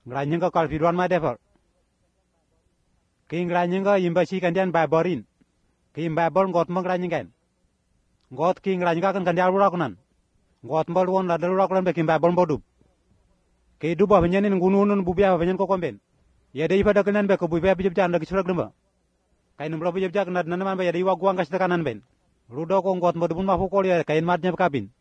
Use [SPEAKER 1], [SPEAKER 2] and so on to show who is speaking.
[SPEAKER 1] Ngranyeng ka kalfiduan ma defer. Ki ngranyeng ka imba si kandian Bible ki Bible ngot mo ngranyeng kan. Ngot ki ngranyeng ka kan kandian urakunan. Ngot mbal won la dal urakunan be ki Bible bodub. Ki duba benyen ngununun bubia benyen ko komben. Ya dei pada kanan be ko bubia bijib jan lagi surak dumba. Kain mblo bijib jak nad nan man be ya dei wa guang kas kanan ben. Rudo ko ngot modubun ma fukol ya kain matnya kabin.